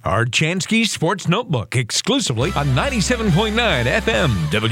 Archansky Sports Notebook, exclusively on 97.9 FM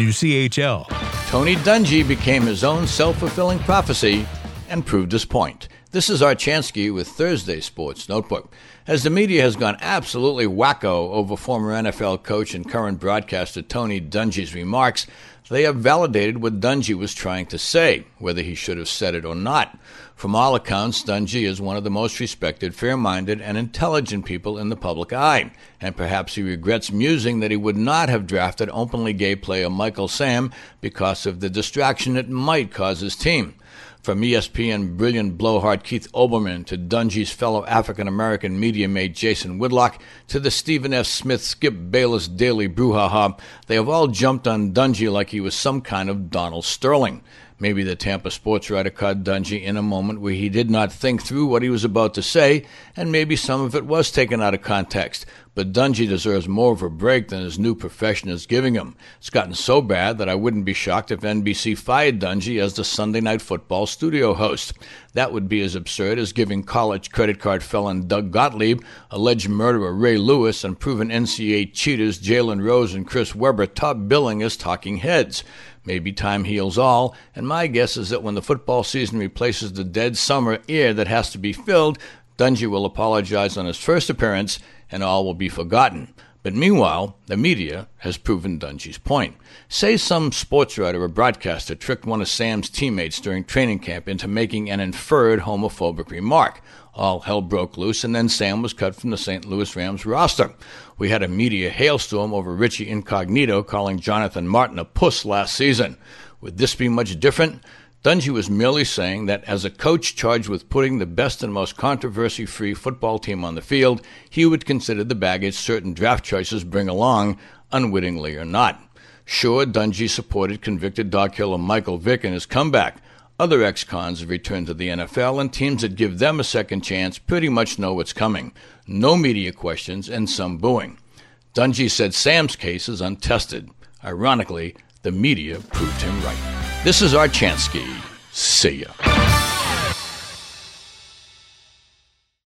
WCHL. Tony Dungy became his own self-fulfilling prophecy and proved his point. This is Archansky with Thursday Sports Notebook. As the media has gone absolutely wacko over former NFL coach and current broadcaster Tony Dungy's remarks, they have validated what Dungy was trying to say, whether he should have said it or not. From all accounts, Dungy is one of the most respected, fair-minded, and intelligent people in the public eye, and perhaps he regrets musing that he would not have drafted openly gay player Michael Sam because of the distraction it might cause his team. From ESPN brilliant blowhard Keith Olbermann to Dungy's fellow African-American media mate Jason Whitlock to the Stephen F. Smith Skip Bayless daily brouhaha, they have all jumped on Dungy like he was some kind of Donald Sterling. Maybe the Tampa sports writer caught Dungy in a moment where he did not think through what he was about to say, and maybe some of it was taken out of context. But Dungy deserves more of a break than his new profession is giving him. It's gotten so bad that I wouldn't be shocked if NBC fired Dungy as the Sunday Night Football studio host. That would be as absurd as giving college credit card felon Doug Gottlieb, alleged murderer Ray Lewis, and proven NCAA cheaters Jalen Rose and Chris Webber top billing as talking heads. Maybe time heals all, and my guess is that when the football season replaces the dead summer air that has to be filled, Dungy will apologize on his first appearance, and all will be forgotten. But meanwhile, the media has proven Dungy's point. Say some sports writer or broadcaster tricked one of Sam's teammates during training camp into making an inferred homophobic remark. All hell broke loose, and then Sam was cut from the St. Louis Rams roster. We had a media hailstorm over Richie Incognito calling Jonathan Martin a puss last season. Would this be much different? Dungy was merely saying that as a coach charged with putting the best and most controversy-free football team on the field, he would consider the baggage certain draft choices bring along, unwittingly or not. Sure, Dungy supported convicted dog killer Michael Vick in his comeback. Other ex-cons have returned to the NFL, and teams that give them a second chance pretty much know what's coming. No media questions and some booing. Dungy said Sam's case is untested. Ironically, the media proved him right. This is Archansky. See ya.